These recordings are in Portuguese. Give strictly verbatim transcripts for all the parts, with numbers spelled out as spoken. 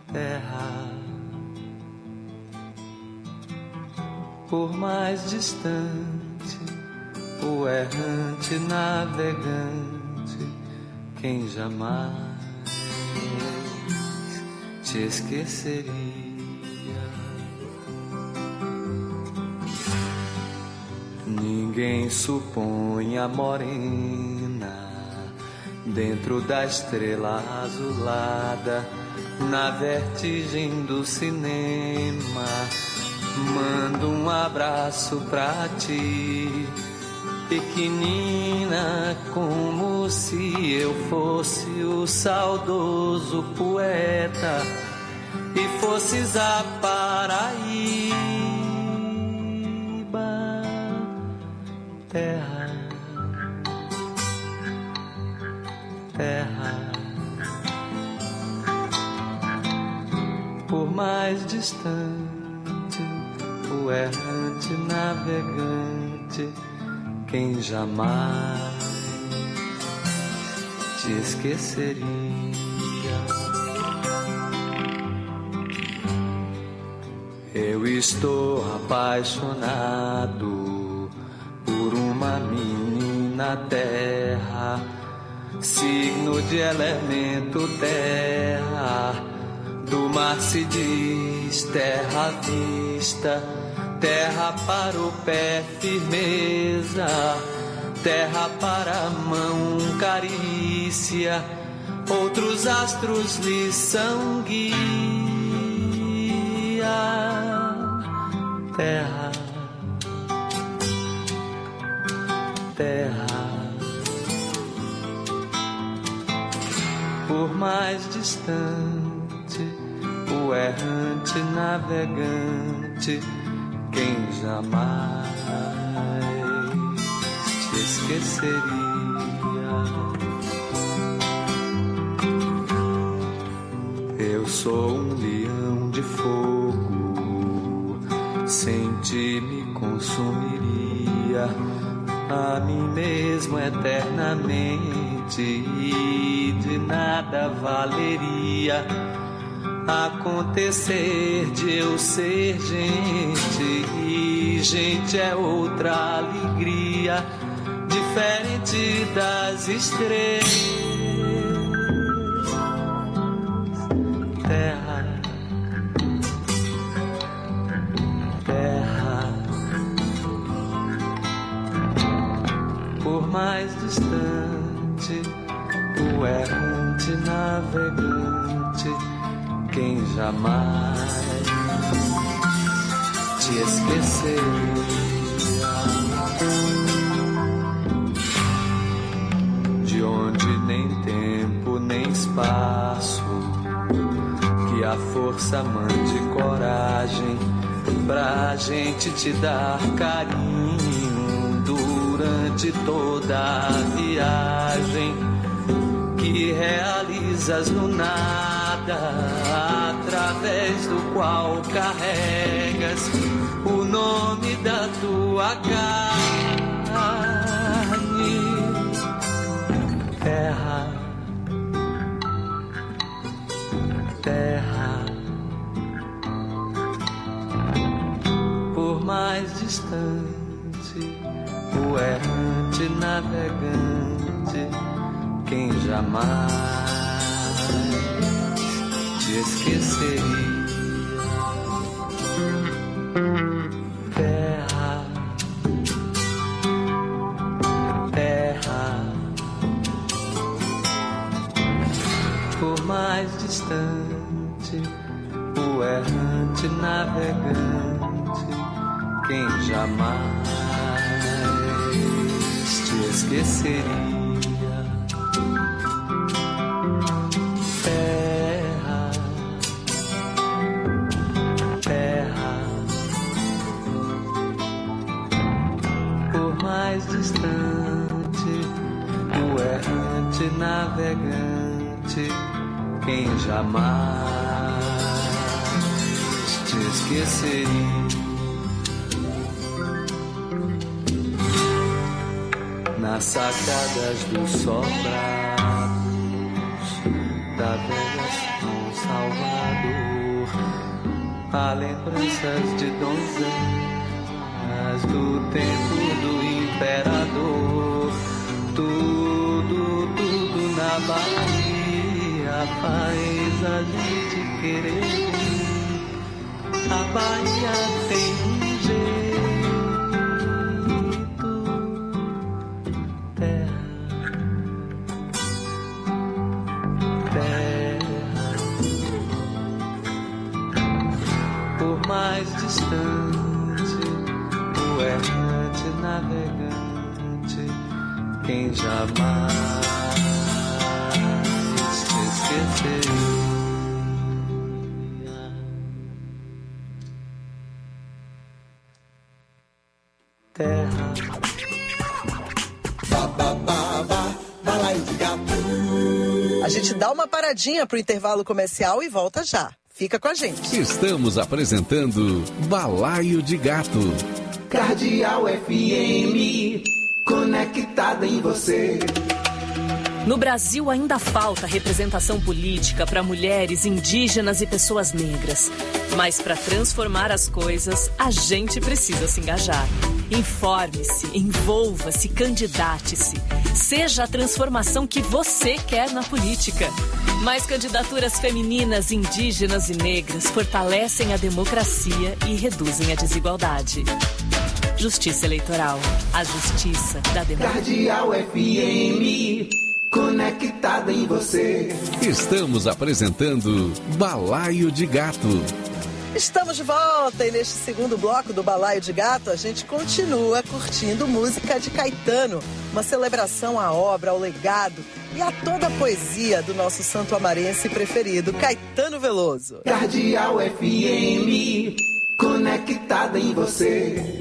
terra. Por mais distante, o errante navegante, quem jamais te esqueceria. Ninguém supõe a morena dentro da estrela azulada, na vertigem do cinema. Mando um abraço pra ti, pequenina, como se eu fosse o saudoso poeta e fosses a Paraíba. Terra, terra, por mais distante, o errante navegante, quem jamais te esqueceria. Eu estou apaixonado por uma menina terra, signo de elemento terra. Do mar se diz terra à vista, terra para o pé firmeza, terra para a mão carícia, outros astros lhe são guia. Terra, terra, por mais distante, o errante navegante, quem jamais te esqueceria. Eu sou um leão de fogo, sem ti me consumiria a mim mesmo eternamente, e de nada valeria acontecer de eu ser gente, e gente é outra alegria, diferente das estrelas. Terra, terra, por mais distante, o errante navegante, quem jamais te esqueceria. De onde nem tempo nem espaço, que a força mande coragem pra gente te dar carinho durante toda a viagem que realizas no nada, através do qual carregas o nome da tua carne. Terra, terra, por mais distante, o errante navegante, quem jamais te esqueceria. Terra, terra, por mais distante, o errante navegante, quem jamais te esqueceria. Terra, terra, por mais distante, o errante navegante, quem jamais te esqueceria. Nas sacadas dos sobrados, da velha São Salvador. Há lembranças de donzelas do tempo do imperador. Tudo, tudo na Bahia faz a gente querer. A Bahia tem um jeito, terra, terra. Por mais distante, o errante navegante, quem jamais te esqueceu. Terra. Ba, ba, ba, ba, balaio de gato. A gente dá uma paradinha pro intervalo comercial e volta já. Fica com a gente. Estamos apresentando Balaio de Gato. Cardeal F M, conectada em você. No Brasil ainda falta representação política para mulheres, indígenas e pessoas negras. Mas para transformar as coisas, a gente precisa se engajar. Informe-se, envolva-se, candidate-se. Seja a transformação que você quer na política. Mais candidaturas femininas, indígenas e negras fortalecem a democracia e reduzem a desigualdade. Justiça Eleitoral. A justiça da democracia. Cardeal F M, conectada em você. Estamos apresentando Balaio de Gato. Estamos de volta e neste segundo bloco do Balaio de Gato a gente continua curtindo música de Caetano, uma celebração à obra, ao legado e a toda a poesia do nosso santo amarense preferido, Caetano Veloso. Cardeal F M, conectada em você.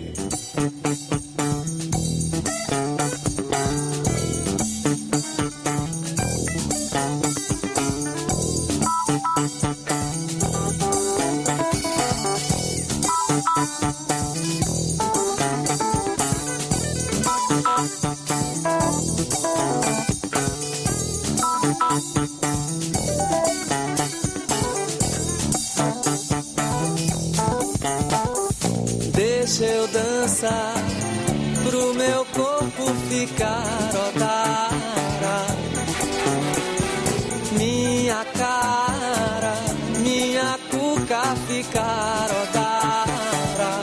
Deixa eu dançar pro meu corpo ficar odara. Minha cara, minha cuca ficar odara.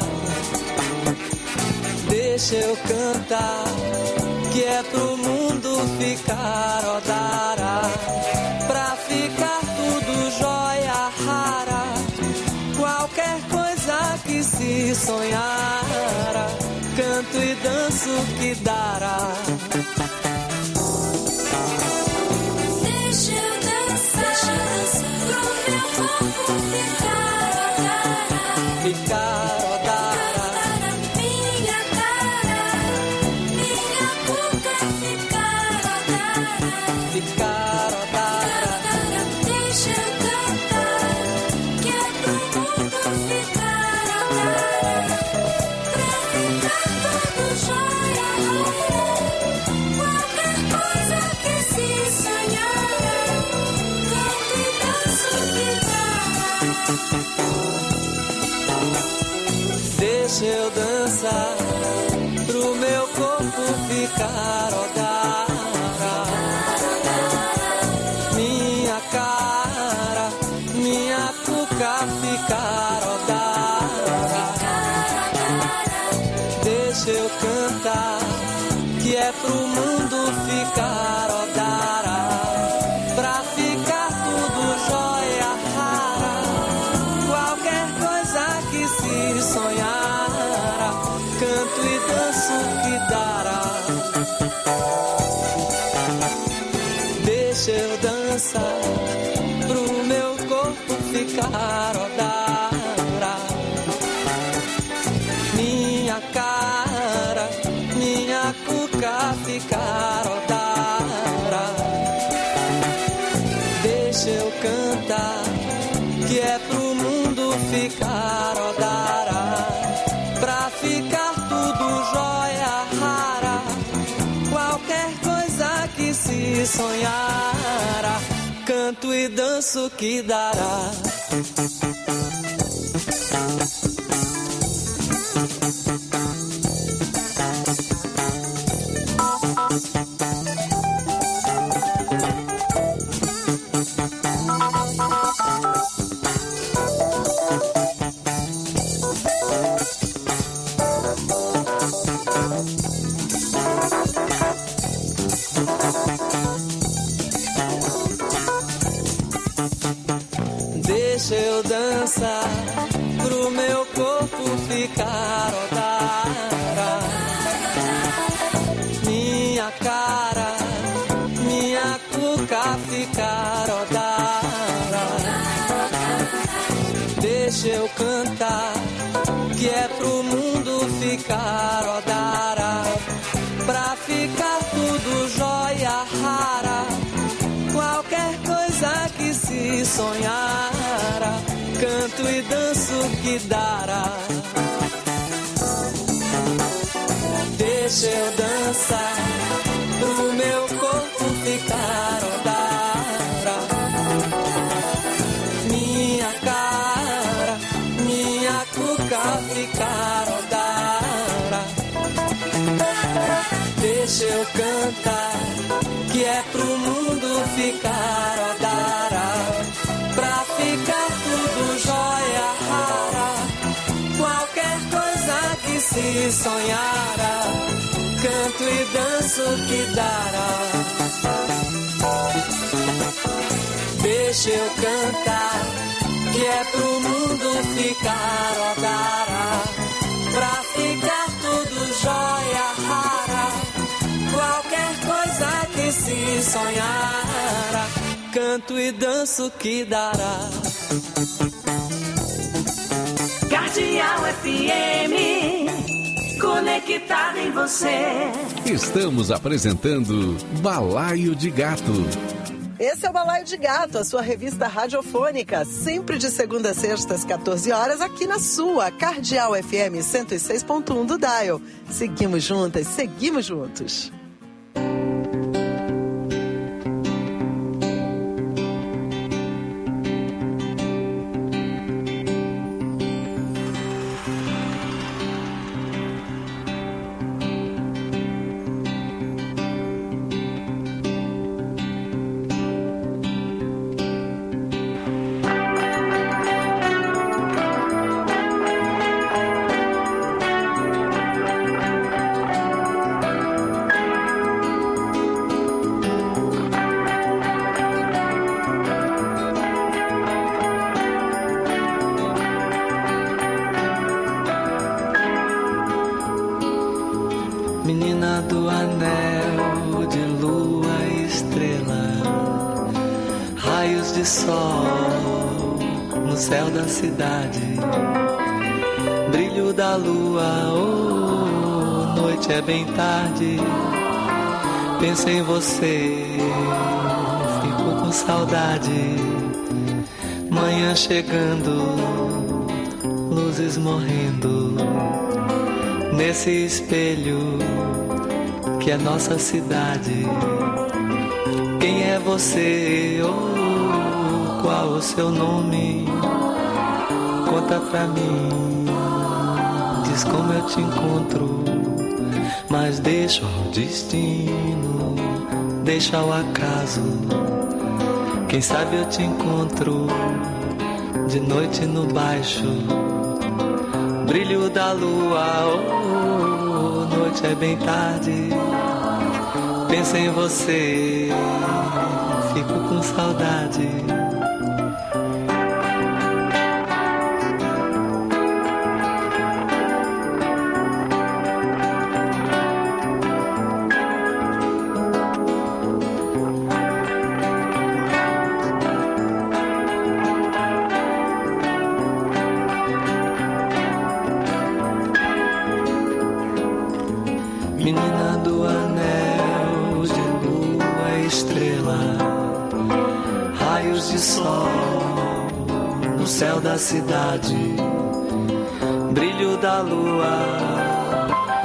Deixa eu cantar, que é pro mundo ficar odara. Pra ficar tudo jóia rara, qualquer coisa que se sonhara, canto e danço que dará. Deixa eu dançar, pro meu corpo ficar odara. Ficar odara. Minha cara, minha boca ficar odara. Ficar odara. Deixa eu cantar, que é pro mundo ficar odara. Pra ficar tudo jóia rara, qualquer coisa que se sonhar, canto e danço que dará. Deixa eu dançar pro meu corpo ficar odara. Minha cara, minha cuca ficar odara. Deixa eu cantar, que é pro mundo ficar odara. Pra ficar tudo jóia rara, qualquer coisa que se sonhara, canto e danço que dará. Deixa eu dançar pro meu corpo ficar odara. Minha cara, minha cuca ficar odara. Deixa eu cantar, que é pro mundo ficar odara. Pra ficar tudo jóia rara, qualquer coisa que se sonhara, canto e danço que dará. Deixa eu dançar pro meu corpo ficar odara. Minha cara, minha cuca ficar odara. Deixa eu cantar, que é pro mundo ficar odara. Pra ficar tudo jóia rara. Qualquer coisa que se sonhara, canto e danço que dará. Deixa eu dançar pro meu corpo ficar odara. Minha cara, minha cuca ficar odara. Deixa eu cantar, que é pro mundo ficar odara. Pra ficar tudo jóia rara. Qualquer coisa que se sonhara, canto e danço que dará. Deixa eu cantar, que é pro mundo ficar odara. Pra ficar tudo jóia rara. Qualquer coisa que se sonhara, canto e danço que dará. Cardeal F M, conectada em você. Estamos apresentando Balaio de Gato. Esse é o Balaio de Gato, a sua revista radiofônica, sempre de segunda a sexta às quatorze horas, aqui na sua Cardeal F M cento e seis ponto um do Dial. Seguimos juntas, seguimos juntos. Menina do anel de lua e estrela, raios de sol no céu da cidade, brilho da lua, oh, noite é bem tarde. Penso em você, fico com saudade. Manhã chegando, luzes morrendo nesse espelho que é nossa cidade. Quem é você? Oh, qual o seu nome? Conta pra mim, diz como eu te encontro. Mas deixa o destino, deixa o acaso. Quem sabe eu te encontro de noite no baixo. Brilho da lua, oh, noite é bem tarde. Penso em você, fico com saudade. Menina do anel de lua e estrela, raios de sol no céu da cidade, brilho da lua,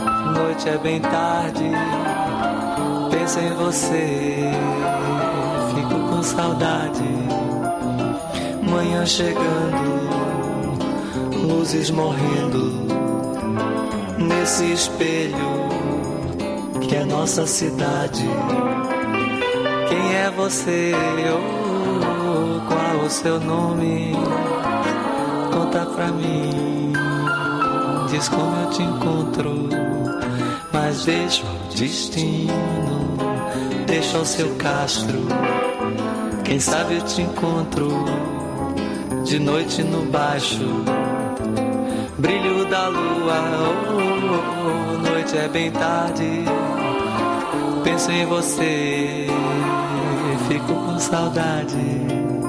noite é bem tarde. Penso em você, fico com saudade. Manhã chegando, luzes morrendo nesse espelho que é nossa cidade. Quem é você? Oh, qual o seu nome? Conta pra mim, diz como eu te encontro. Mas deixa o destino, deixa o seu castro. Quem sabe eu te encontro de noite no baixo brilho da lua. Oh, oh, oh, noite é bem tarde, penso em você, fico com saudade.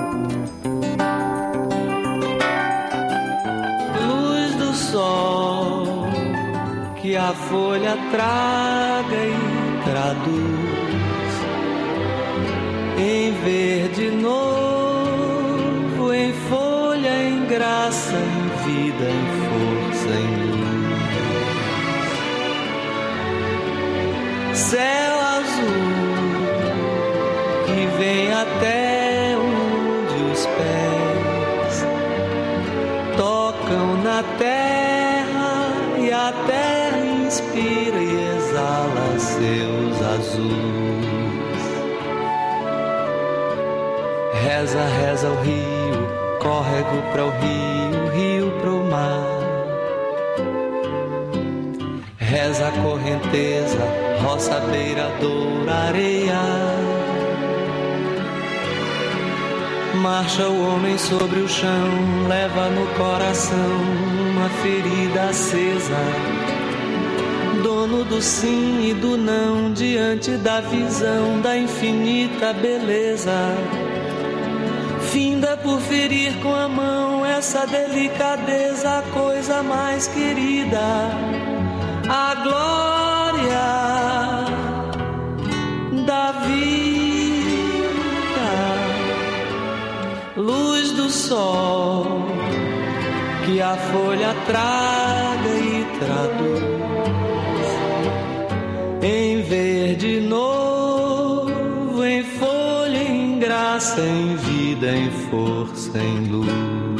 Luz do sol que a folha traga e traduz em verde novo, em folha, em graça, em vida, em força, em luz. Céu azul que vem até onde os pés tocam na terra e a terra inspira e exala seus azuis. Reza, reza o rio, córrego para o rio, rio para o mar. Reza a correnteza, roça, beira, doura, areia. Marcha o homem sobre o chão, leva no coração uma ferida acesa. Dono do sim e do não, diante da visão da infinita beleza. Finda por ferir com a mão essa delicadeza, a coisa mais querida, a glória da vida. Luz do sol que a folha traga e traduz em verde novo, em folha, em graça, em vida, em força, em luz.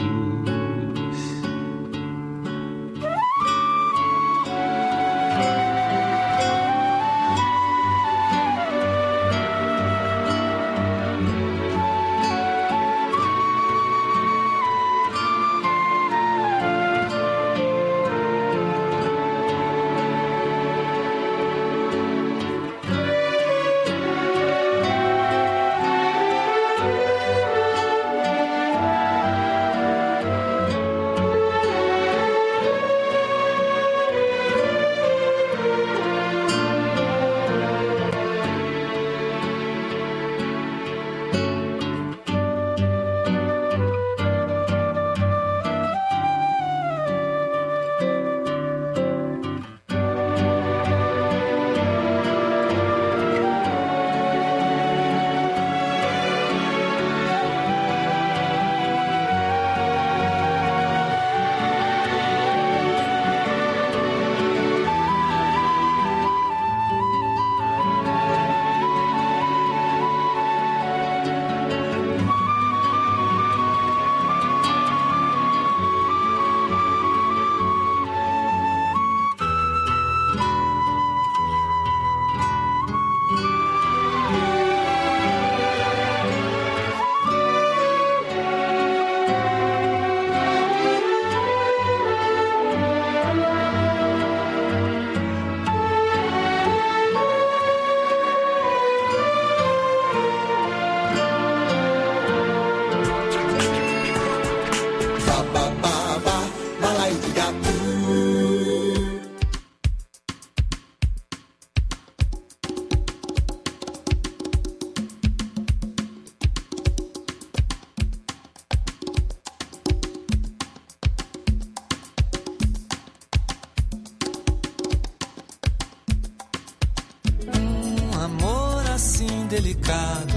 Delicado,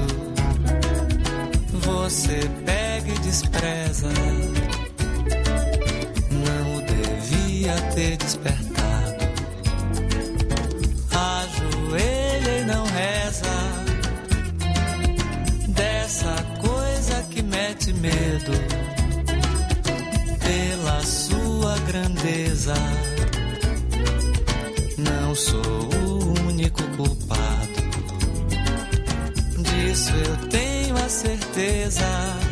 você pega e despreza. Não o devia ter despertado. Ajoelha e não reza. sente medo pela sua grandeza. Não sou o único culpado, disso eu tenho a certeza.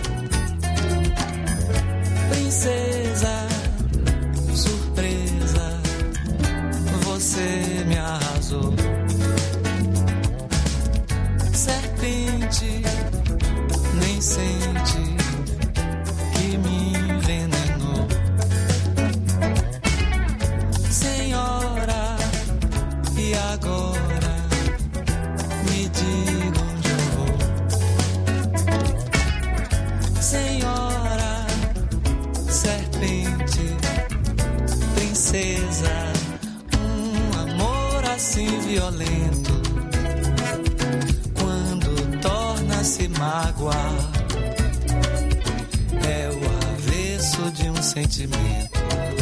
Princesa, surpresa, você me arrasou. Serpente, nem sente que me envenenou. Senhora, e agora me diga onde eu vou. Senhora, serpente, princesa, um amor assim violento, quando torna-se mágoa, é o avesso de um sentimento.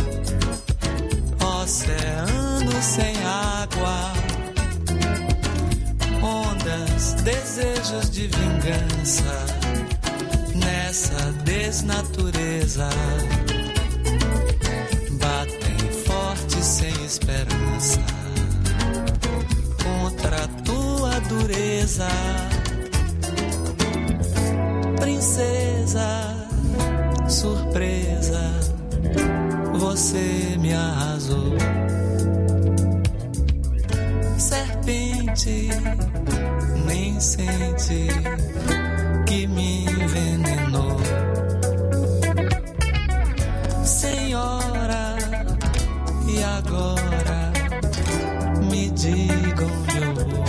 Oceano sem água, ondas, desejos de vingança, nessa desnatureza, batem forte sem esperança, contra a tua dureza. Princesa, surpresa, você me arrasou. Serpente, nem sente que me envenenou. Senhora, e agora me diga onde eu vou.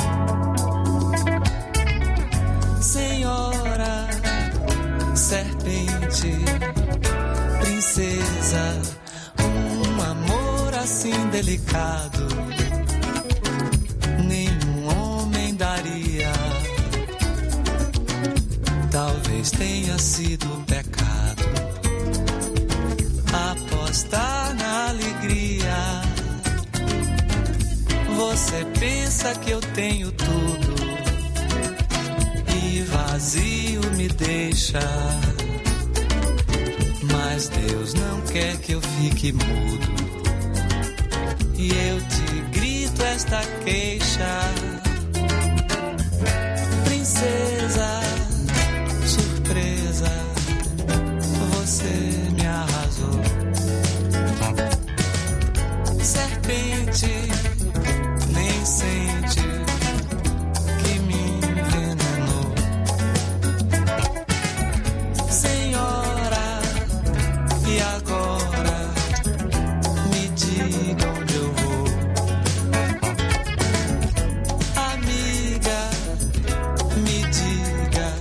Senhora, serpente, princesa, um amor assim delicado, nenhum homem daria. Talvez tenha sido pecado apostar na alegria. Você pensa que eu tenho tudo e vazio me deixa, mas Deus não quer que eu fique mudo, e eu te grito esta queixa. Princesa, surpresa, você me arrasou. Serpente, nem sente que me envenenou. Senhora, e agora me diga onde eu vou. Amiga, me diga.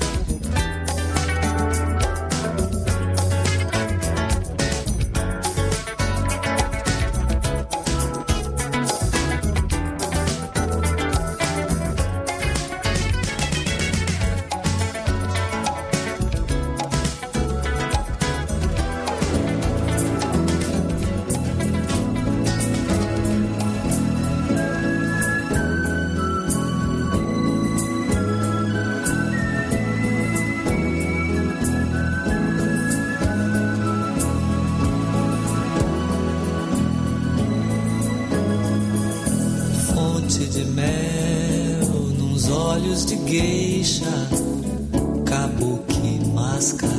Fonte de mel nos olhos de geisha, kabuki máscara,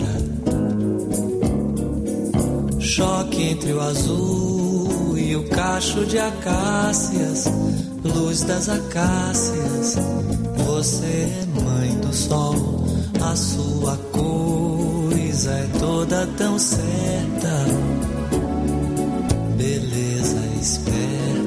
choque entre o azul e o cacho de acácias, luz das acácias. Você é mãe do sol, a sua coisa é toda tão certa, beleza esperta.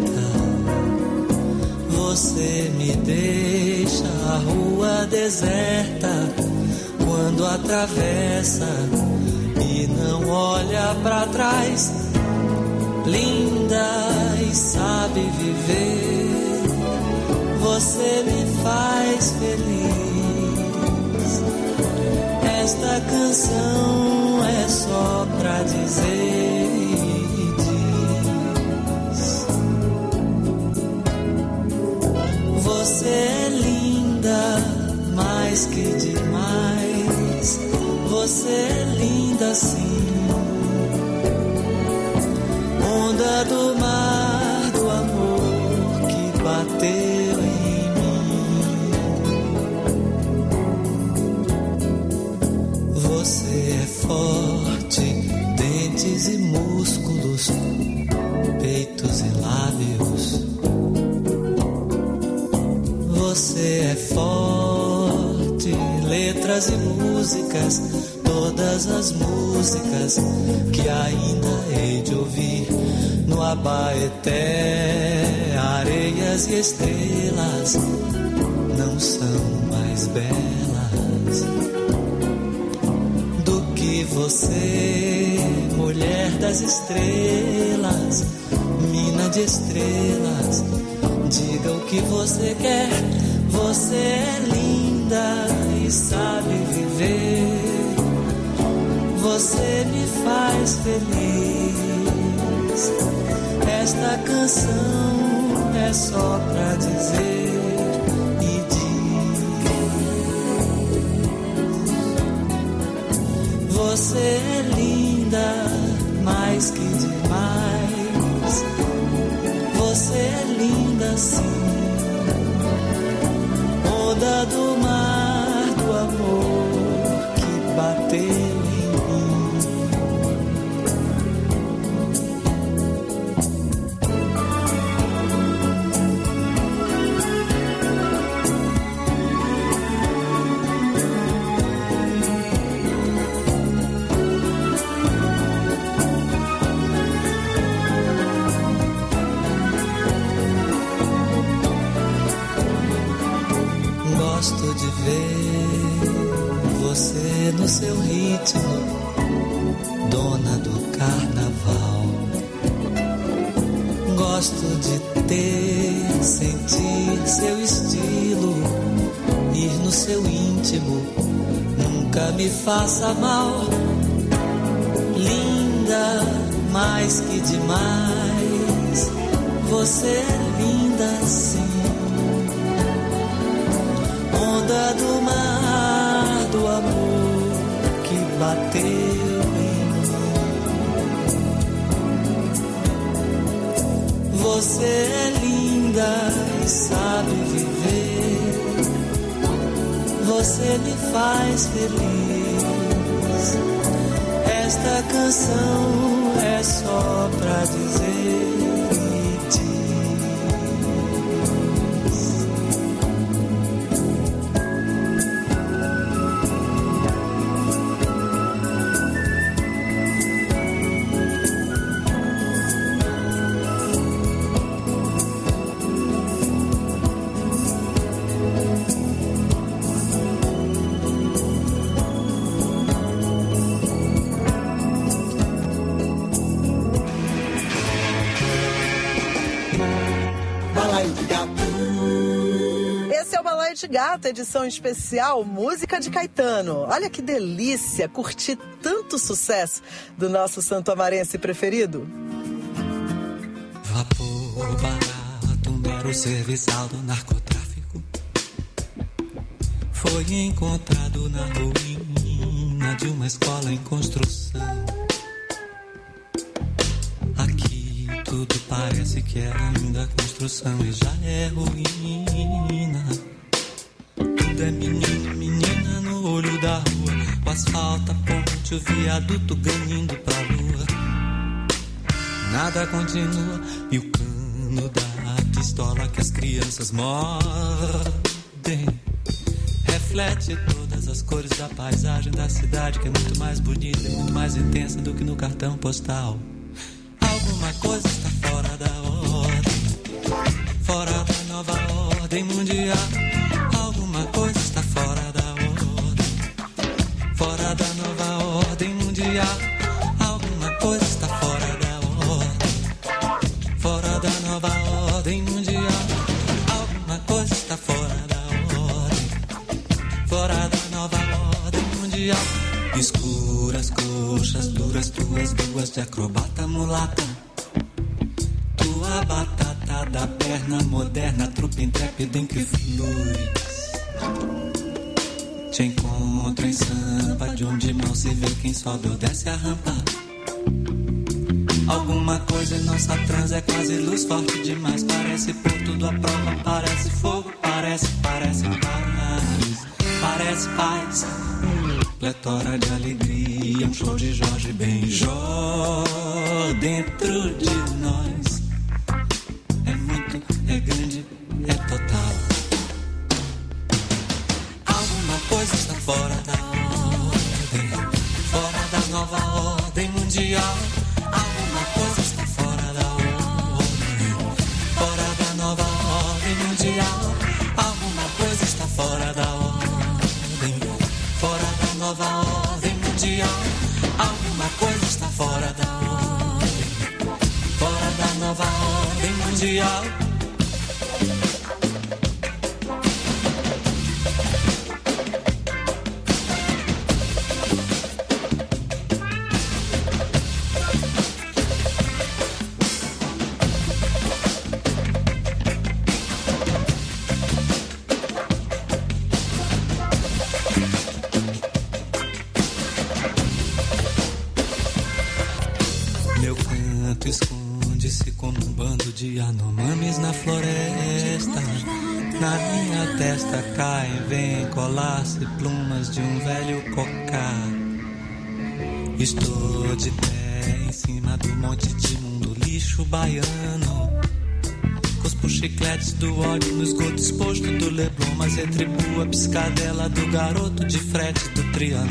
Você me deixa a rua deserta quando atravessa e não olha pra trás. Linda e sabe viver, você me faz feliz. Esta canção é só pra dizer e diz: você é linda, mais que demais. Você é linda. linda assim. Onda do mar do amor que bateu em mim. Você é forte, dentes e músculos, peitos e lábios. Você é forte, letras e músicas, todas as músicas que ainda hei de ouvir. No Abaeté, areias e estrelas não são mais belas do que você, mulher das estrelas, mina de estrelas. Diga o que você quer, você é linda e sabe viver. Você me faz feliz. Esta canção é só pra dizer e diz: você é linda mais que demais. Você é linda sim. Onda do mar do amor que bateu em mim. Gosto de ver você no seu ritmo, dona do carnaval. Gosto de ter, sentir seu estilo, ir no seu íntimo, nunca me faça mal. Linda, mais que demais, você é linda sim. Onda do mar do amor que bateu em mim. Você é linda e sabe viver. Você me faz feliz. Esta canção é só pra dizer e diz: de Gato, edição especial Música de Caetano. Olha que delícia curtir tanto sucesso do nosso santomarense preferido. Vapor barato, mero serviçal do narcotráfico, foi encontrado na ruína de uma escola em construção. Aqui tudo parece que é ainda construção e já é ruína. Tudo é menino, menina no olho da rua, o asfalto, a ponte, o viaduto ganhando pra lua. Nada continua e o cano da pistola que as crianças mordem reflete todas as cores da paisagem da cidade, que é muito mais bonita e muito mais intensa do que no cartão postal. Alguma coisa está fora da ordem, fora da nova ordem mundial. Alguma coisa está fora da ordem, fora da nova ordem mundial. Alguma coisa está fora da ordem, fora da nova ordem mundial. Alguma coisa está fora da ordem, fora da nova ordem mundial. Escuras coxas duras, tuas duas de acrobata mulata, tua batata da perna moderna, trupe intrépida em que flui. Te encontro em Sampa, de onde mal se vê quem sobe ou desce a rampa. Alguma coisa em nossa trans é quase luz forte demais. Parece por tudo à prova, parece fogo, parece, parece paz. Parece paz, pletora de alegria, um show de Jorge Benjó dentro de nós. É muito, é grande, é total. Alguma coisa está fora da ordem, fora da nova ordem mundial. Alguma coisa está fora da ordem, fora da nova ordem mundial. Alguma coisa está fora da ordem, fora da nova ordem mundial. Alguma coisa está fora da ordem, fora da nova ordem mundial. De Yanomamis na floresta, na minha testa caem, vêm colar-se plumas de um velho cocá. Estou de pé em cima do monte de mundo lixo baiano. Cuspo chicletes do ódio no esgoto exposto do Leblon, mas retribuo a piscadela do garoto de frete do Trianon.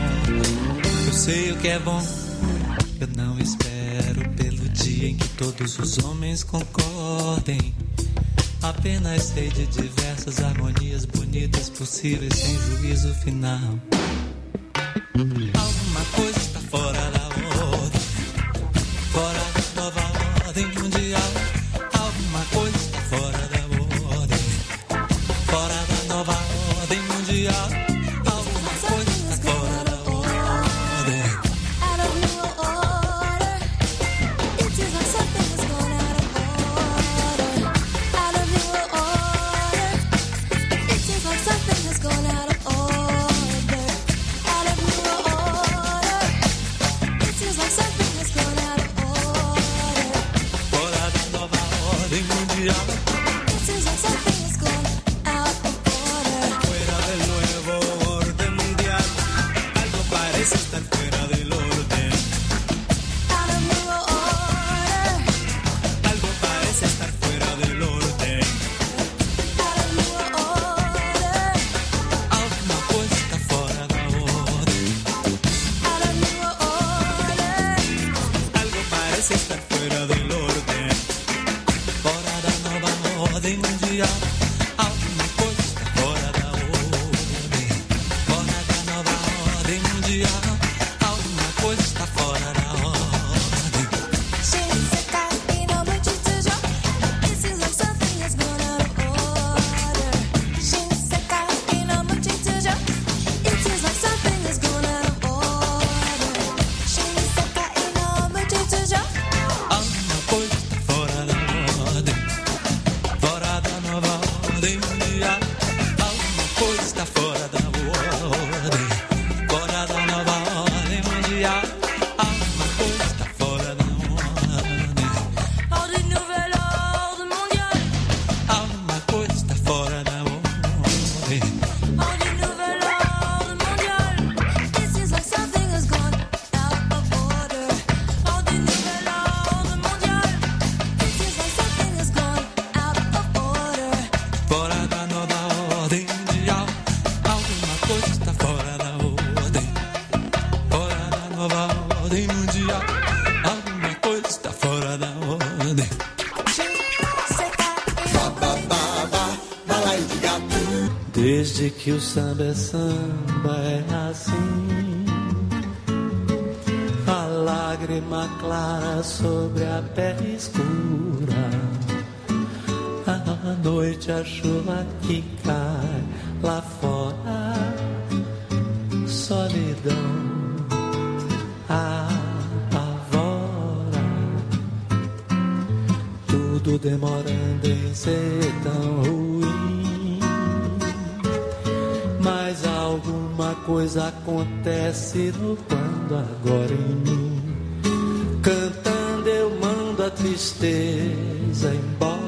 Eu sei o que é bom, eu não espero pelo dia em que todos os homens concordem. Apenas sei de diversas harmonias bonitas possíveis sem juízo final. Alguma coisa está fora da ordem, fora da nova ordem mundial. Alguma coisa está fora da ordem, fora da nova ordem mundial. Alguma coisa está fora da ordem. Out of new order, it seems like something has gone out of order. Out of new order, it seems like something has gone out of order. Out of new order, it seems like something has gone out of order. Fora da nova ordem mundial. It seems like something has gone out of order. Fuera del nuevo orden mundial. Algo parece estar fuera del orden. Out of new order, Algo parece estar fuera del orden. out of new order, Alguma coisa está fora da ordem. out of new order. Algo parece estar fuera del orden. Fora da nova ordem mundial. Alguma coisa está fora da ordem. Fora da nova ordem mundial. Alguma coisa está fora da ordem. Shinsekai no Muchizujo. It seems like something has gone out of order. Shinsekai no Muchizujo. It seems like something has gone out of order. Shinsekai no Muchizujo. Alguma coisa está fora da ordem. Fora da nova ordem mundial. Alguma coisa está fora da ordem. Fora da nova ordem mundial. Alguma coisa está fora da ordem. Ordre nouvel ordre mondial. Alguma coisa está fora da ordem. Ordre nouvel ordre mondial. It seems like something has gone out of order. Ordre nouvel ordre mondial. It seems like something has gone out of order. Fora da nova ordem mundial. Alguma coisa está fora da ordem. Fora da nova ordem mundial. Alguma coisa está fora da ordem. Desde que o samba é samba é assim. A lágrima clara sobre a pele escura. À noite a chuva que cai lá fora. Solidão apavora. Tudo demorando em ser tão ruim. Mas algum coisa acontece no quando agora em mim. Cantando eu mando a tristeza embora.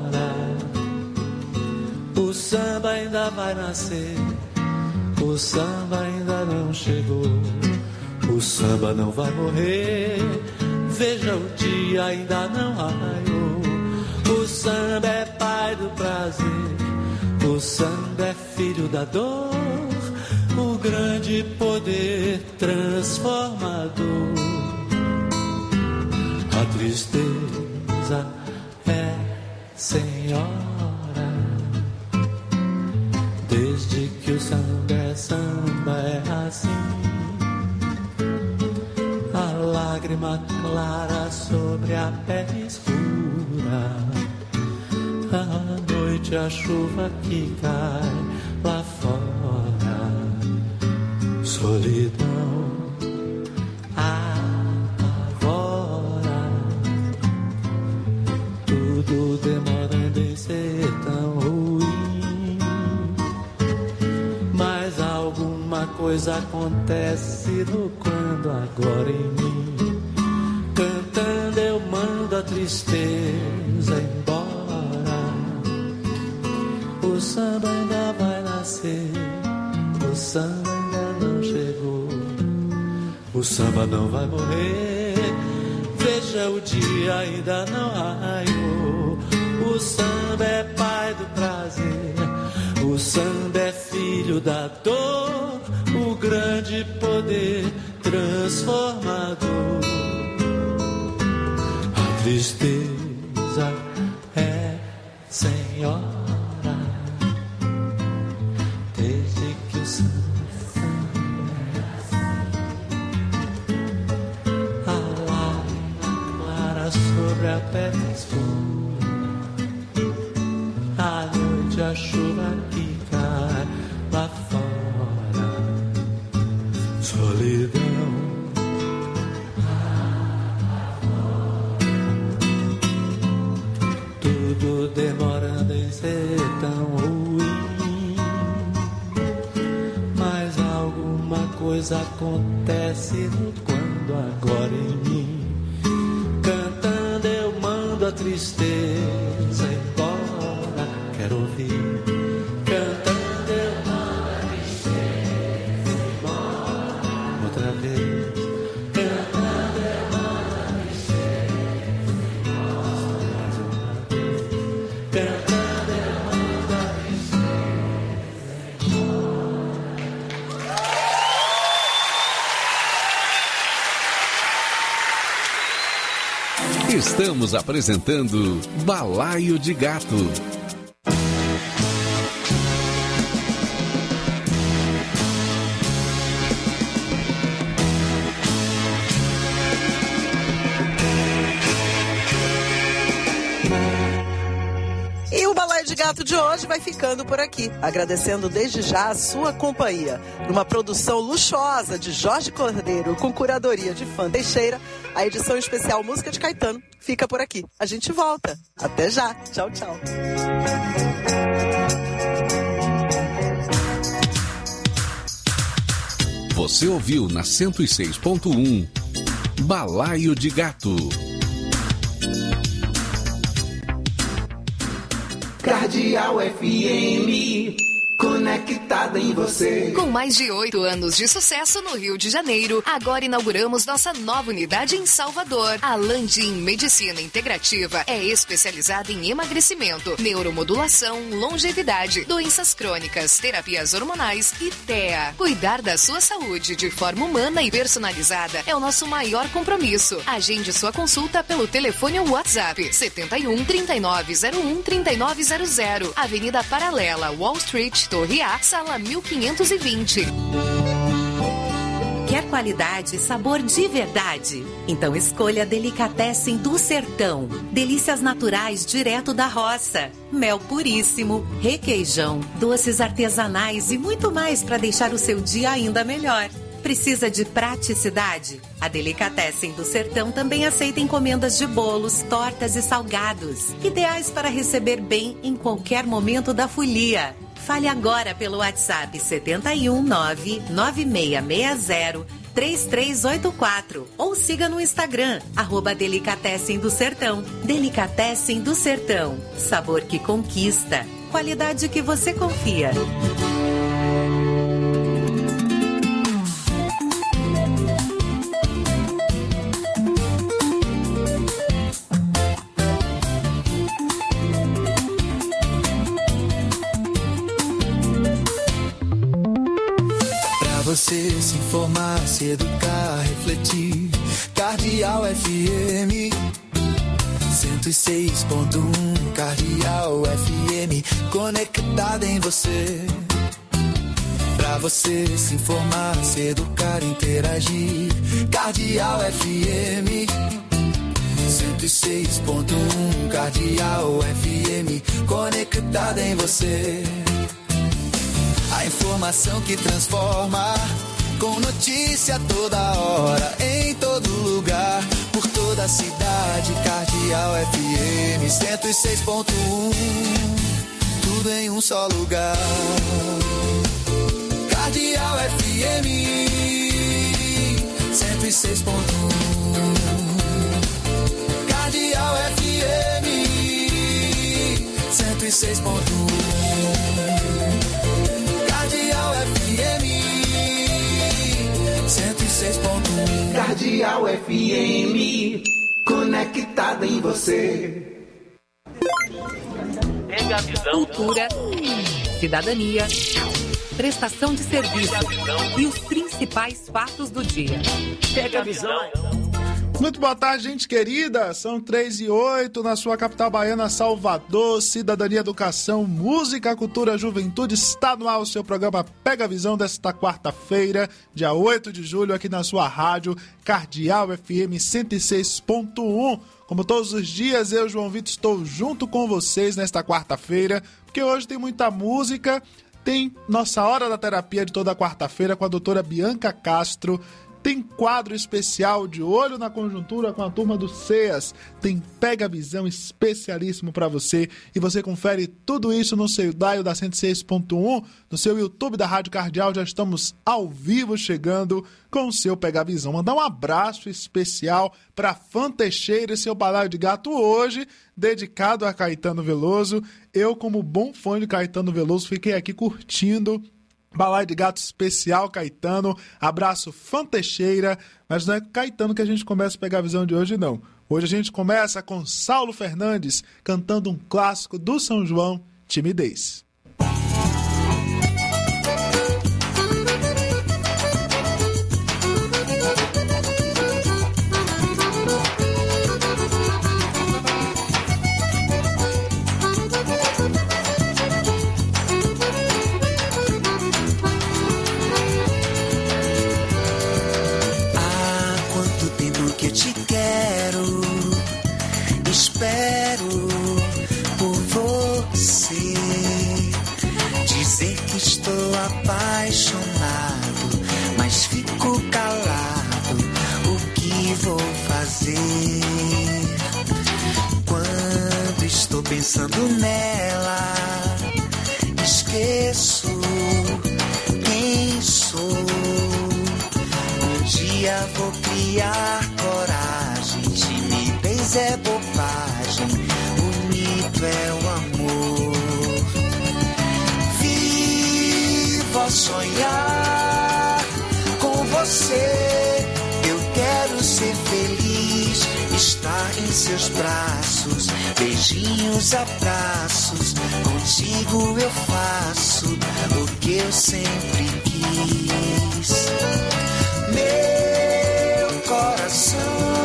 O samba ainda vai nascer, o samba ainda não chegou. O samba não vai morrer, veja o dia ainda não raiou. O samba é pai do prazer, o samba é filho da dor, o grande poder transformador. A tristeza é senhora, desde que o samba é samba é assim. A lágrima clara sobre a pele escura, a noite a chuva que cai lá fora. Solidão agora, tudo demorando em ser tão ruim. Mas alguma coisa acontece no quando agora em mim. Cantando eu mando a tristeza embora. O samba ainda vai nascer, o samba ainda não chegou. O samba não vai morrer, veja o dia ainda não raiou. O samba é pai do prazer, o samba é filho da dor, o grande poder transformador. A tristeza é senhora, desde que o samba é assim. A lágrima clara sobre a pele escura, a noite a chuva que cai lá fora. Solidão tudo demorando em ser tão ruim. Mas alguma coisa acontece no quando agora em mim. Cantando eu mando a tristeza embora. Quero ouvir. Cantando eu mando a tristeza embora. Outra vez. Cantando eu mando a tristeza embora. Mais uma vez. Cantando eu mando a tristeza embora. Estamos apresentando Balaio de Gato. E o Balaio de Gato de hoje vai ficando por aqui, agradecendo desde já a sua companhia. Numa produção luxuosa de Jorge Cordeiro, com curadoria de Fã Teixeira, a edição especial Música de Caetano fica por aqui. A gente volta. Até já. Tchau, tchau. Você ouviu na cento e seis ponto um Balaio de Gato. Cardeal F M, conectada em você. Com mais de oito anos de sucesso no Rio de Janeiro, agora inauguramos nossa nova unidade em Salvador. A Landim Medicina Integrativa é especializada em emagrecimento, neuromodulação, longevidade, doenças crônicas, terapias hormonais e T E A. Cuidar da sua saúde de forma humana e personalizada é o nosso maior compromisso. Agende sua consulta pelo telefone ou WhatsApp setenta e um, trinta e nove zero um, trinta e nove zero zero, Avenida Paralela, Wall Street, Torre A, sala mil quinhentos e vinte. Quer qualidade e sabor de verdade? Então escolha Delicatessen do Sertão. Delícias naturais direto da roça. Mel puríssimo, requeijão, doces artesanais e muito mais para deixar o seu dia ainda melhor. Precisa de praticidade? A Delicatessen do Sertão também aceita encomendas de bolos, tortas e salgados, ideais para receber bem em qualquer momento da folia. Fale agora pelo WhatsApp sete um nove nove seis seis zero três três oito quatro ou siga no Instagram, arroba Delicatessen do Sertão. Delicatessen do Sertão. Sabor que conquista. Qualidade que você confia. Você se informar, se educar, refletir. Cardeal F M cento e seis ponto um. Cardeal F M conectada em você. Pra você se informar, se educar, interagir. Cardeal F M cento e seis ponto um. Cardeal F M conectada em você. A informação que transforma, com notícia toda hora, em todo lugar, por toda a cidade. Cardeal F M cento e seis ponto um, tudo em um só lugar. Cardeal F M cento e seis ponto um. Cardeal F M cento e seis ponto um. Cardeal F M cento e seis ponto um. Cardeal F M, conectada em você. Cultura, cidadania, prestação de serviço e os principais fatos do dia. Pega a visão. Muito boa tarde, gente querida. São três e oito na sua capital baiana, Salvador. Cidadania, educação, música, cultura, juventude. Está no ar o seu programa Pega a Visão desta quarta-feira, dia oito de julho, aqui na sua rádio Cardeal F M cento e seis ponto um. Como todos os dias, eu, João Vitor, estou junto com vocês nesta quarta-feira, porque hoje tem muita música. Tem nossa Hora da Terapia de toda quarta-feira com a doutora Bianca Castro. Tem quadro especial de Olho na Conjuntura com a turma do C E A S. Tem Pega a Visão especialíssimo para você. E você confere tudo isso no seu dial da cento e seis ponto um, no seu YouTube da Rádio Cardeal. Já estamos ao vivo chegando com o seu Pega a Visão. Mandar um abraço especial para Fã Teixeira e seu balaio de gato hoje, dedicado a Caetano Veloso. Eu, como bom fã de Caetano Veloso, fiquei aqui curtindo Balaio de Gato especial, Caetano. Abraço, Fã Teixeira. Mas não é com Caetano que a gente começa a pegar a visão de hoje, não. Hoje a gente começa com Saulo Fernandes cantando um clássico do São João, Timidez. Estou apaixonado, mas fico calado. O que vou fazer? Quando estou pensando nela, esqueço quem sou. Um dia vou criar coragem. Timidez é bobagem, bonito é o amor. Vou sonhar com você. Eu quero ser feliz, estar em seus braços, beijinhos, abraços. Contigo eu faço o que eu sempre quis. Meu coração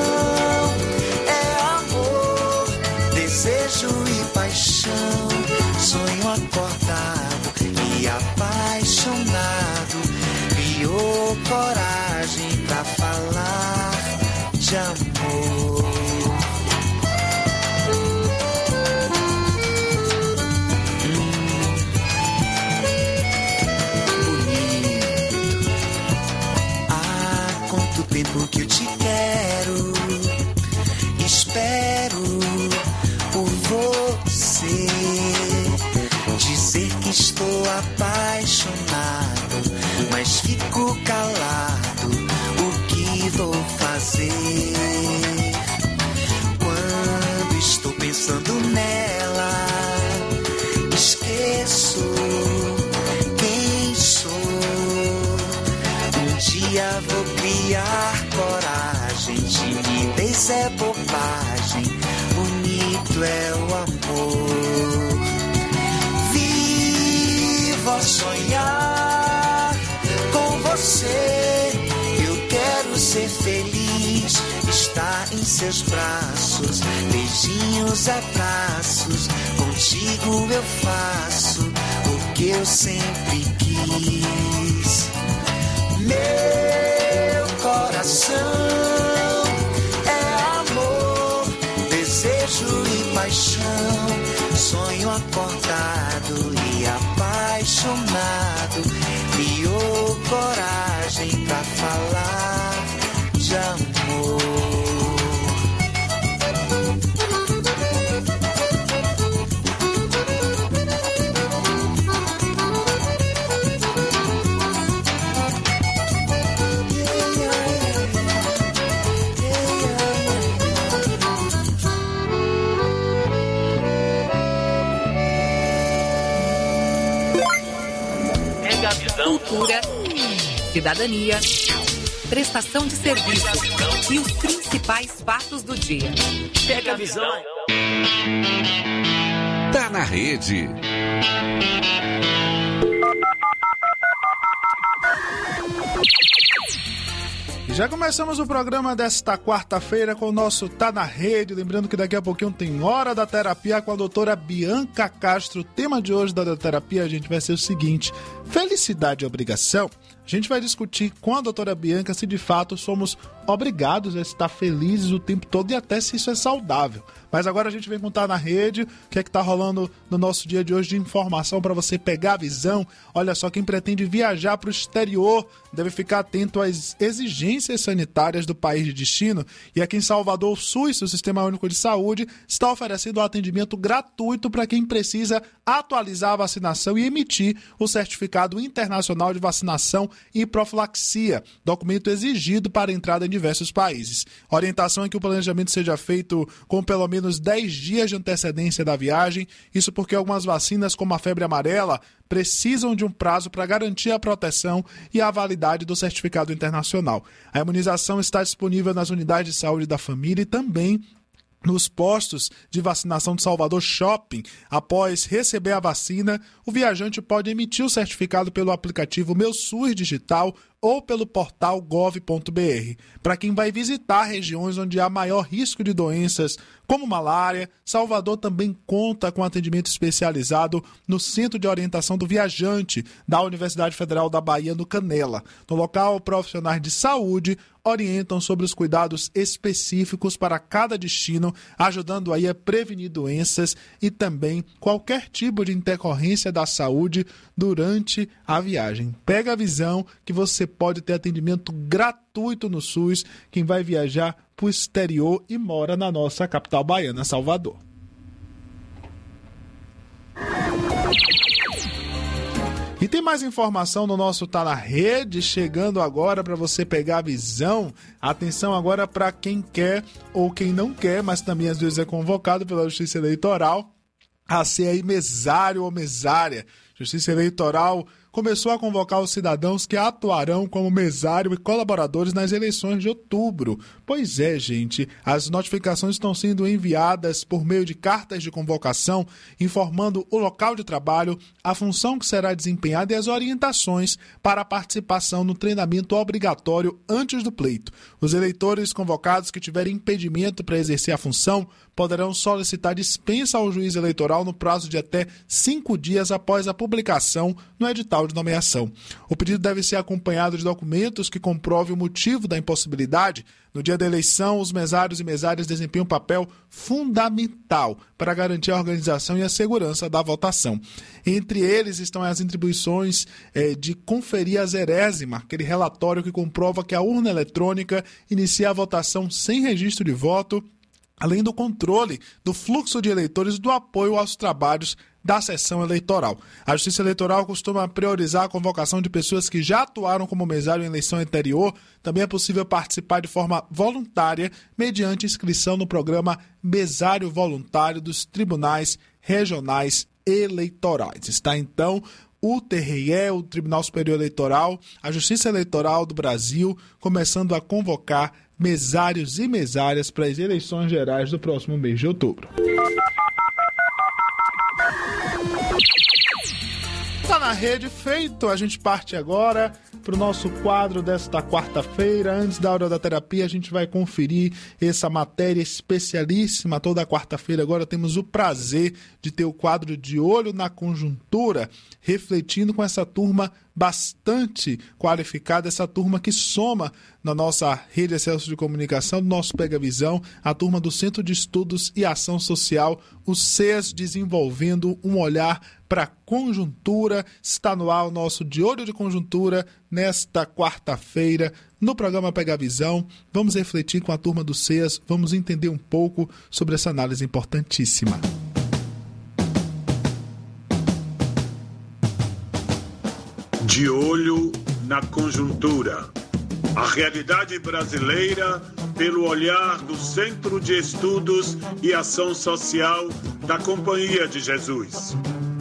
é amor, desejo e paixão. Sonho acordado e apaixonado, criou coragem pra falar de amor. Hum, bonito. Há quanto tempo que eu te quero, espero por você. Dizer que estou apaixonado, mas fico calado. O que vou fazer? Quando estou pensando nela, esqueço quem sou. Um dia vou criar coragem, timidez é bobagem, bonito é o amor. Vivo a sonhar com você, eu quero ser feliz, estar em seus braços, beijinhos, abraços, contigo eu faço o que eu sempre quis. Meu coração é amor, desejo e paixão, sonho acordado e apaixonado, criou coragem pra falar de amor. Cultura, cidadania, prestação de serviços e os principais fatos do dia. Pega a visão. Tá na rede. Já começamos o programa desta quarta-feira com o nosso Tá na Rede. Lembrando que daqui a pouquinho tem Hora da Terapia com a doutora Bianca Castro. O tema de hoje da terapia, a gente vai ser o seguinte: felicidade e obrigação. A gente vai discutir com a doutora Bianca se de fato somos obrigados a estar felizes o tempo todo e até se isso é saudável. Mas agora a gente vem contar na rede o que é que tá rolando no nosso dia de hoje de informação para você pegar a visão. Olha só, quem pretende viajar para o exterior deve ficar atento às exigências sanitárias do país de destino. E aqui em Salvador, o SUS, o Sistema Único de Saúde, está oferecendo atendimento gratuito para quem precisa atualizar a vacinação e emitir o Certificado Internacional de Vacinação e Profilaxia, documento exigido para entrada em diversos países. A orientação é que o planejamento seja feito com pelo menos dez dias de antecedência da viagem, isso porque algumas vacinas, como a febre amarela, precisam de um prazo para garantir a proteção e a validade do certificado internacional. A imunização está disponível nas unidades de saúde da família e também nos postos de vacinação de Salvador Shopping. Após receber a vacina, o viajante pode emitir o certificado pelo aplicativo Meu SUS Digital ou pelo portal gov ponto br. Para quem vai visitar regiões onde há maior risco de doenças como malária, Salvador também conta com atendimento especializado no Centro de Orientação do Viajante da Universidade Federal da Bahia, no Canela. No local, profissionais de saúde orientam sobre os cuidados específicos para cada destino, ajudando aí a prevenir doenças e também qualquer tipo de intercorrência da saúde durante a viagem. Pega a visão que você pode ter atendimento gratuito no SUS, quem vai viajar para o exterior e mora na nossa capital baiana, Salvador. E tem mais informação no nosso Tá na Rede, chegando agora para você pegar a visão. Atenção agora para quem quer ou quem não quer, mas também às vezes é convocado pela Justiça Eleitoral a ser aí mesário ou mesária. Justiça Eleitoral começou a convocar os cidadãos que atuarão como mesário e colaboradores nas eleições de outubro. Pois é, gente, as notificações estão sendo enviadas por meio de cartas de convocação, informando o local de trabalho, a função que será desempenhada e as orientações para a participação no treinamento obrigatório antes do pleito. Os eleitores convocados que tiverem impedimento para exercer a função poderão solicitar dispensa ao juiz eleitoral no prazo de até cinco dias após a publicação no edital de nomeação. O pedido deve ser acompanhado de documentos que comprovem o motivo da impossibilidade. No dia da eleição, os mesários e mesárias desempenham um papel fundamental para garantir a organização e a segurança da votação. Entre eles estão as atribuições eh, de conferir a zerésima, aquele relatório que comprova que a urna eletrônica inicia a votação sem registro de voto, além do controle do fluxo de eleitores e do apoio aos trabalhos da sessão eleitoral. A Justiça Eleitoral costuma priorizar a convocação de pessoas que já atuaram como mesário em eleição anterior. Também é possível participar de forma voluntária mediante inscrição no programa Mesário Voluntário dos Tribunais Regionais Eleitorais. Está então o T R E, o Tribunal Superior Eleitoral, a Justiça Eleitoral do Brasil, começando a convocar mesários e mesárias para as eleições gerais do próximo mês de outubro. Tá na rede, feito. A gente parte agora para o nosso quadro desta quarta-feira. Antes da hora da terapia, a gente vai conferir essa matéria especialíssima. Toda quarta-feira agora temos o prazer de ter o quadro De Olho na Conjuntura, refletindo com essa turma bastante qualificada, essa turma que soma na nossa rede Excelsior de Comunicação, do nosso Pega Visão, a turma do Centro de Estudos e Ação Social, o C E S, desenvolvendo um olhar para a conjuntura. Está no ar o nosso De Olho de Conjuntura nesta quarta-feira, no programa Pega Visão. Vamos refletir com a turma do C E S, vamos entender um pouco sobre essa análise importantíssima. De olho na conjuntura. A realidade brasileira pelo olhar do Centro de Estudos e Ação Social da Companhia de Jesus.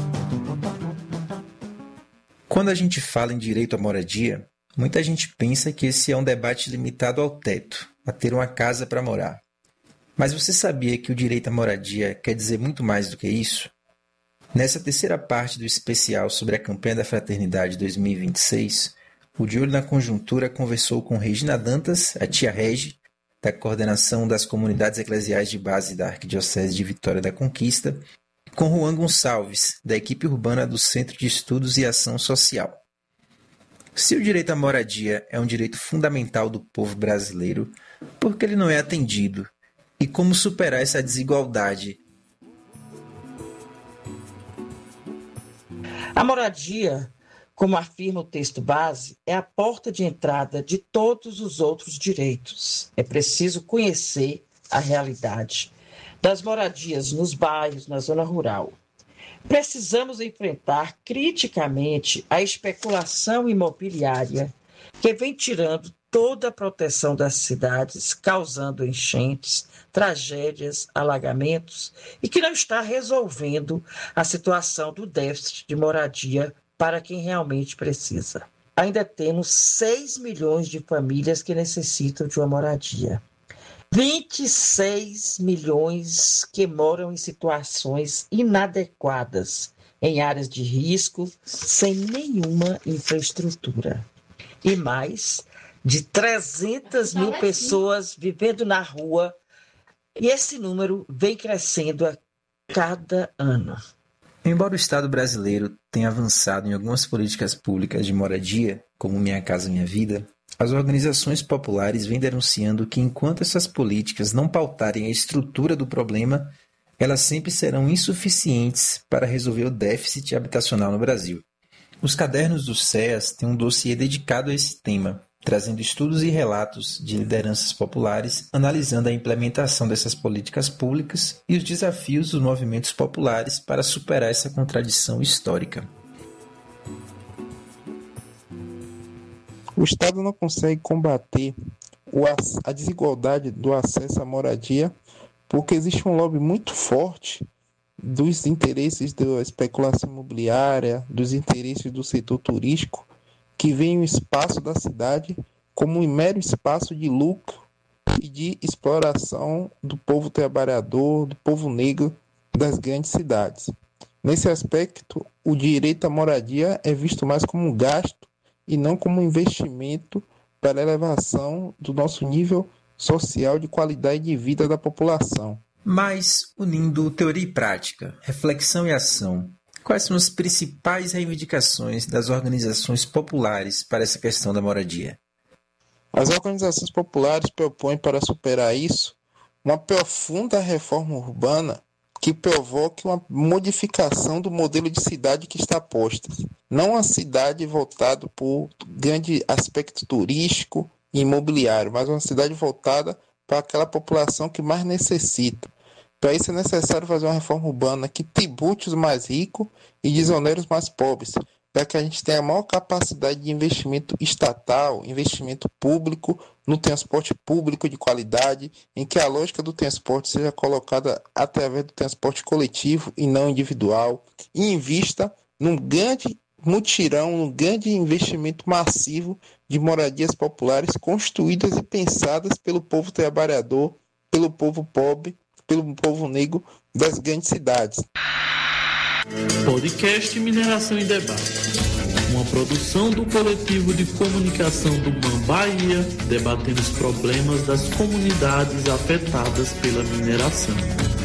Quando a gente fala em direito à moradia, muita gente pensa que esse é um debate limitado ao teto, a ter uma casa para morar. Mas você sabia que o direito à moradia quer dizer muito mais do que isso? Nessa terceira parte do especial sobre a campanha da Fraternidade dois mil e vinte e seis, o De Olho na Conjuntura conversou com Regina Dantas, a tia Regi, da Coordenação das Comunidades Eclesiais de Base da Arquidiocese de Vitória da Conquista, e com Juan Gonçalves, da equipe urbana do Centro de Estudos e Ação Social. Se o direito à moradia é um direito fundamental do povo brasileiro, por que ele não é atendido? E como superar essa desigualdade? A moradia, como afirma o texto base, é a porta de entrada de todos os outros direitos. É preciso conhecer a realidade das moradias nos bairros, na zona rural. Precisamos enfrentar criticamente a especulação imobiliária que vem tirando toda a proteção das cidades, causando enchentes, tragédias, alagamentos e que não está resolvendo a situação do déficit de moradia para quem realmente precisa. Ainda temos seis milhões de famílias que necessitam de uma moradia. vinte e seis milhões que moram em situações inadequadas, em áreas de risco, sem nenhuma infraestrutura. E mais de trezentas mil pessoas vivendo na rua, e esse número vem crescendo a cada ano. Embora o Estado brasileiro tenha avançado em algumas políticas públicas de moradia, como Minha Casa Minha Vida, as organizações populares vêm denunciando que enquanto essas políticas não pautarem a estrutura do problema, elas sempre serão insuficientes para resolver o déficit habitacional no Brasil. Os cadernos do C E S têm um dossiê dedicado a esse tema, trazendo estudos e relatos de lideranças populares, analisando a implementação dessas políticas públicas e os desafios dos movimentos populares para superar essa contradição histórica. O Estado não consegue combater a desigualdade do acesso à moradia porque existe um lobby muito forte dos interesses da especulação imobiliária, dos interesses do setor turístico, que veem o espaço da cidade como um mero espaço de lucro e de exploração do povo trabalhador, do povo negro das grandes cidades. Nesse aspecto, o direito à moradia é visto mais como um gasto e não como um investimento para a elevação do nosso nível social de qualidade de vida da população. Mas, unindo teoria e prática, reflexão e ação, quais são as principais reivindicações das organizações populares para essa questão da moradia? As organizações populares propõem para superar isso uma profunda reforma urbana que provoque uma modificação do modelo de cidade que está posta. Não uma cidade voltada para o grande aspecto turístico e imobiliário, mas uma cidade voltada para aquela população que mais necessita. Para isso é necessário fazer uma reforma urbana que tribute os mais ricos e desonere os mais pobres, para que a gente tenha a maior capacidade de investimento estatal, investimento público no transporte público de qualidade, em que a lógica do transporte seja colocada através do transporte coletivo e não individual, e invista num grande mutirão, num grande investimento massivo de moradias populares construídas e pensadas pelo povo trabalhador, pelo povo pobre, pelo povo negro das grandes cidades. Podcast Mineração em Debate, uma produção do coletivo de comunicação do M A M Bahia, debatendo os problemas das comunidades afetadas pela mineração.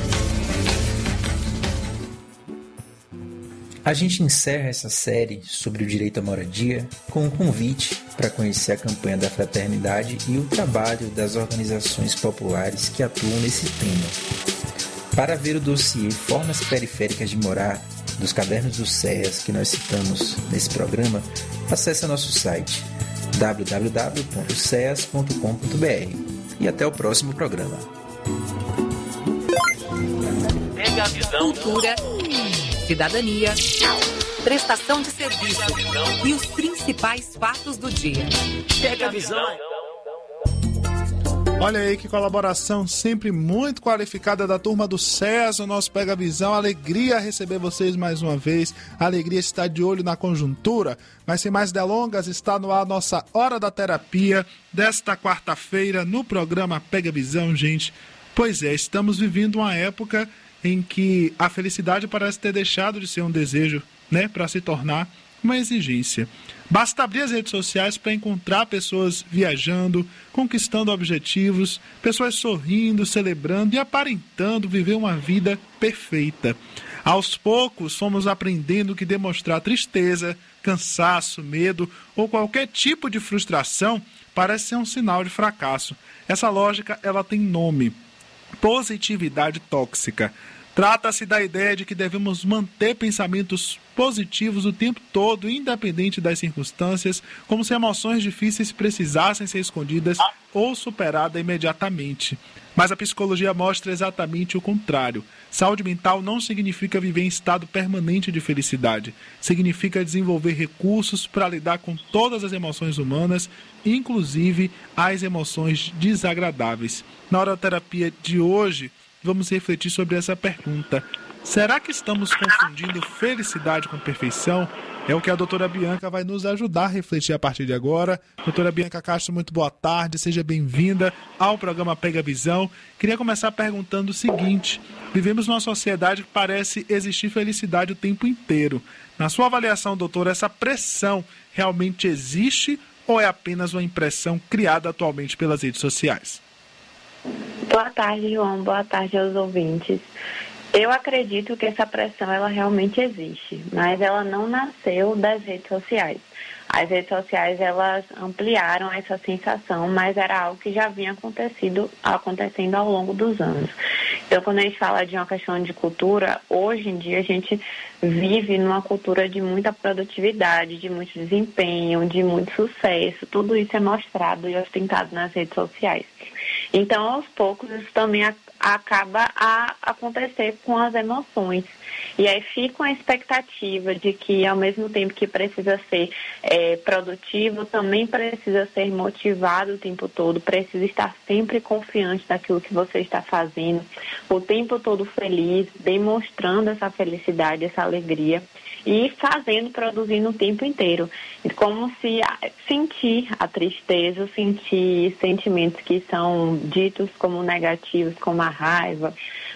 A gente encerra essa série sobre o direito à moradia com um convite para conhecer a campanha da Fraternidade e o trabalho das organizações populares que atuam nesse tema. Para ver o dossiê Formas Periféricas de Morar, dos Cadernos dos C E A S que nós citamos nesse programa, acesse nosso site w w w ponto c e a s ponto com ponto b r. E até o próximo programa. Cultura, cidadania, prestação de serviço e os principais fatos do dia. Pega a visão. Olha aí que colaboração sempre muito qualificada da turma do C E A S, o nosso Pega Visão. Alegria receber vocês mais uma vez, alegria estar de olho na conjuntura. Mas sem mais delongas, está no ar a nossa Hora da Terapia desta quarta-feira no programa Pega Visão, gente. Pois é, estamos vivendo uma época em que a felicidade parece ter deixado de ser um desejo, né, para se tornar uma exigência. Basta abrir as redes sociais para encontrar pessoas viajando, conquistando objetivos, pessoas sorrindo, celebrando e aparentando viver uma vida perfeita. Aos poucos, fomos aprendendo que demonstrar tristeza, cansaço, medo ou qualquer tipo de frustração parece ser um sinal de fracasso. Essa lógica, ela tem nome: positividade tóxica. Trata-se da ideia de que devemos manter pensamentos positivos o tempo todo, independente das circunstâncias, como se emoções difíceis precisassem ser escondidas ou superadas imediatamente. Mas a psicologia mostra exatamente o contrário. Saúde mental não significa viver em estado permanente de felicidade. Significa desenvolver recursos para lidar com todas as emoções humanas, inclusive as emoções desagradáveis. Na hora da terapia de hoje, vamos refletir sobre essa pergunta: será que estamos confundindo felicidade com perfeição? É o que a doutora Bianca vai nos ajudar a refletir a partir de agora. Doutora Bianca Castro, muito boa tarde, seja bem-vinda ao programa Pega Visão. Queria começar perguntando o seguinte: vivemos numa sociedade que parece existir felicidade o tempo inteiro. Na sua avaliação, doutora, essa pressão realmente existe ou é apenas uma impressão criada atualmente pelas redes sociais? Boa tarde, João. Boa tarde aos ouvintes. Eu acredito que essa pressão ela realmente existe, mas ela não nasceu das redes sociais. As redes sociais elas ampliaram essa sensação, mas era algo que já vinha acontecido, acontecendo ao longo dos anos. Então, quando a gente fala de uma questão de cultura, hoje em dia a gente vive numa cultura de muita produtividade, de muito desempenho, de muito sucesso. Tudo isso é mostrado e ostentado nas redes sociais. Então, aos poucos, isso também a, acaba a acontecer com as emoções. E aí fica uma expectativa de que, ao mesmo tempo que precisa ser é, produtivo, também precisa ser motivado o tempo todo, precisa estar sempre confiante daquilo que você está fazendo, o tempo todo feliz, demonstrando essa felicidade, essa alegria e fazendo, produzindo o tempo inteiro. Como se sentir a tristeza, sentir sentimentos que são ditos como negativos, como a raiva,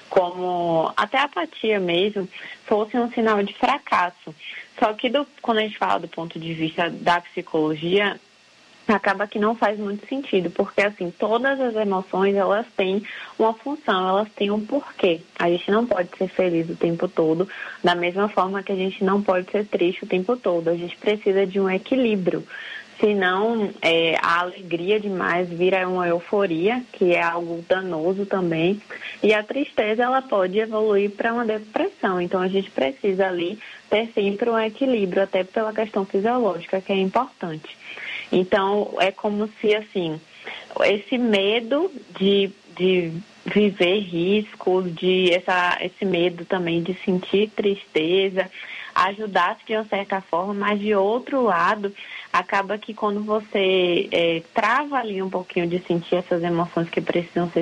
como até a apatia mesmo, fosse um sinal de fracasso. Só que do, quando a gente fala do ponto de vista da psicologia, acaba que não faz muito sentido, porque assim, todas as emoções, elas têm uma função, elas têm um porquê. A gente não pode ser feliz o tempo todo, da mesma forma que a gente não pode ser triste o tempo todo. A gente precisa de um equilíbrio. Senão, é, a alegria demais vira uma euforia, que é algo danoso também. E a tristeza, ela pode evoluir para uma depressão. Então, a gente precisa ali ter sempre um equilíbrio, até pela questão fisiológica, que é importante. Então, é como se, assim, esse medo de, de viver riscos, de essa, esse medo também de sentir tristeza, ajudar-se de uma certa forma, mas de outro lado, acaba que quando você é, trava ali um pouquinho de sentir essas emoções que precisam ser